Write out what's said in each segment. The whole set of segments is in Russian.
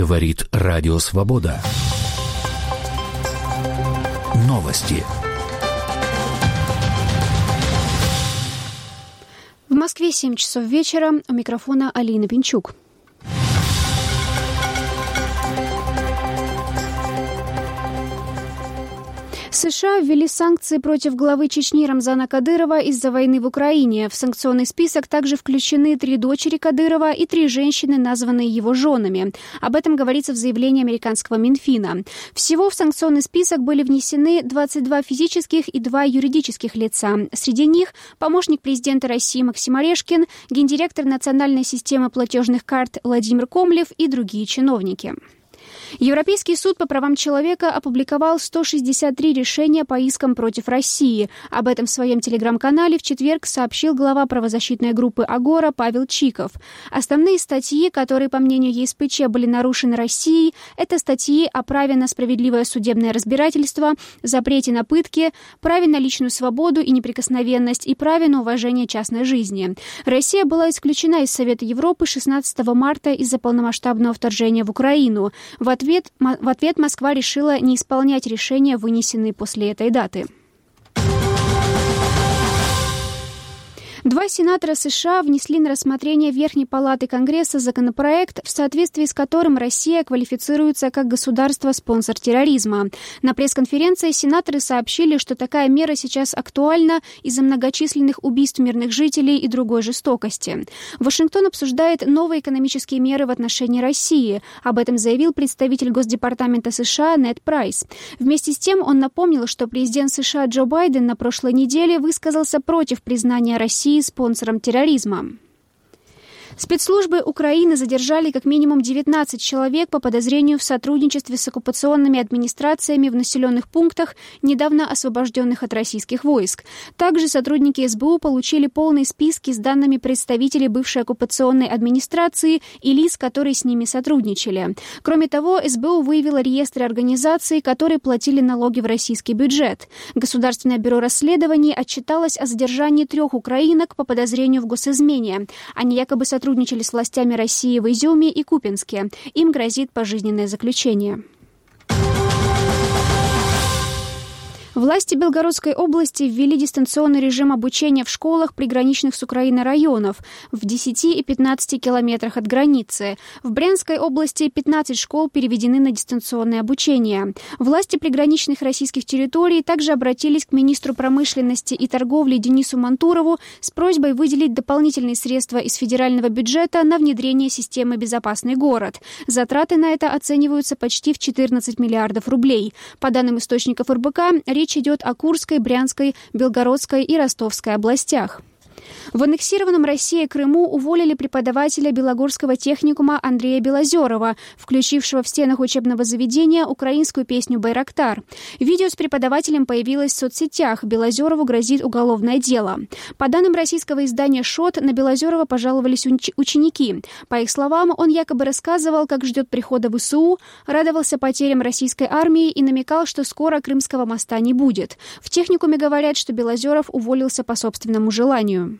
Говорит Радио Свобода. Новости. В Москве 7 часов вечера. У микрофона Алина Пинчук. США ввели санкции против главы Чечни Рамзана Кадырова из-за войны в Украине. В санкционный список также включены 3 дочери Кадырова и 3 женщины, названные его женами. Об этом говорится в заявлении американского Минфина. Всего в санкционный список были внесены 22 физических и 2 юридических лица. Среди них помощник президента России Максим Орешкин, гендиректор Национальной системы платежных карт Владимир Комлев и другие чиновники. Европейский суд по правам человека опубликовал 163 решения по искам против России. Об этом в своем телеграм-канале в четверг сообщил глава правозащитной группы «Агора» Павел Чиков. Основные статьи, которые, по мнению ЕСПЧ, были нарушены Россией, это статьи о праве на справедливое судебное разбирательство, запрете на пытки, праве на личную свободу и неприкосновенность и праве на уважение частной жизни. Россия была исключена из Совета Европы 16 марта из-за полномасштабного вторжения в Украину. В ответ Москва решила не исполнять решения, вынесенные после этой даты. 2 сенатора США внесли на рассмотрение Верхней Палаты Конгресса законопроект, в соответствии с которым Россия квалифицируется как государство-спонсор терроризма. На пресс-конференции сенаторы сообщили, что такая мера сейчас актуальна из-за многочисленных убийств мирных жителей и другой жестокости. Вашингтон обсуждает новые экономические меры в отношении России. Об этом заявил представитель Госдепартамента США Нед Прайс. Вместе с тем он напомнил, что президент США Джо Байден на прошлой неделе высказался против признания России спонсором терроризма. Спецслужбы Украины задержали как минимум 19 человек по подозрению в сотрудничестве с оккупационными администрациями в населенных пунктах, недавно освобожденных от российских войск. Также сотрудники СБУ получили полные списки с данными представителей бывшей оккупационной администрации и лиц, которые с ними сотрудничали. Кроме того, СБУ выявила реестры организаций, которые платили налоги в российский бюджет. Государственное бюро расследований отчиталось о задержании 3 украинок по подозрению в госизмене. Они якобы сотрудничали с властями России в Изюме и Купянске. Им грозит пожизненное заключение. Власти Белгородской области ввели дистанционный режим обучения в школах приграничных с Украиной районов в 10 и 15 километрах от границы. В Брянской области 15 школ переведены на дистанционное обучение. Власти приграничных российских территорий также обратились к министру промышленности и торговли Денису Мантурову с просьбой выделить дополнительные средства из федерального бюджета на внедрение системы «Безопасный город». Затраты на это оцениваются почти в 14 миллиардов рублей. По данным источников РБК, речь идет о Курской, Брянской, Белгородской и Ростовской областях. В аннексированном Россией Крыму уволили преподавателя Белогорского техникума Андрея Белозерова, включившего в стенах учебного заведения украинскую песню «Байрактар». Видео с преподавателем появилось в соцсетях. Белозерову грозит уголовное дело. По данным российского издания «Шот», на Белозерова пожаловались ученики. По их словам, он якобы рассказывал, как ждет прихода ВСУ, радовался потерям российской армии и намекал, что скоро Крымского моста не будет. В техникуме говорят, что Белозеров уволился по собственному желанию.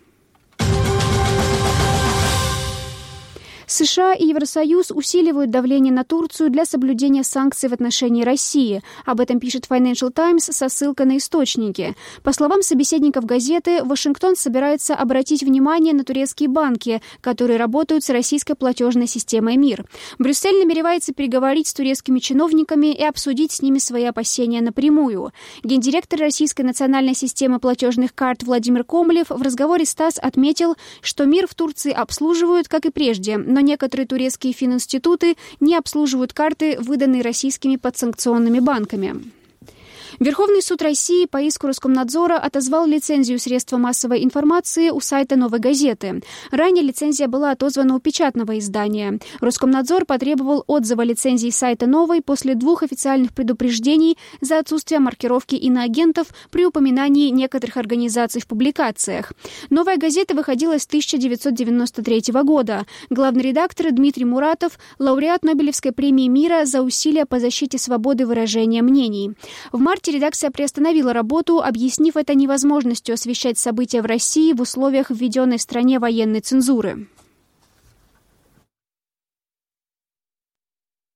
США и Евросоюз усиливают давление на Турцию для соблюдения санкций в отношении России. Об этом пишет Financial Times со ссылкой на источники. По словам собеседников газеты, Вашингтон собирается обратить внимание на турецкие банки, которые работают с российской платежной системой МИР. Брюссель намеревается переговорить с турецкими чиновниками и обсудить с ними свои опасения напрямую. Гендиректор Российской национальной системы платежных карт Владимир Комлев в разговоре с ТАСС отметил, что МИР в Турции обслуживают, как и прежде, но некоторые турецкие фининституты не обслуживают карты, выданные российскими подсанкционными банками. Верховный суд России по иску Роскомнадзора отозвал лицензию средства массовой информации у сайта «Новой газеты». Ранее лицензия была отозвана у печатного издания. Роскомнадзор потребовал отзыва лицензии сайта «Новой» после 2 официальных предупреждений за отсутствие маркировки иноагентов при упоминании некоторых организаций в публикациях. «Новая газета» выходила с 1993 года. Главный редактор Дмитрий Муратов – лауреат Нобелевской премии мира за усилия по защите свободы выражения мнений. В марте редакция приостановила работу, объяснив это невозможностью освещать события в России в условиях введенной в стране военной цензуры.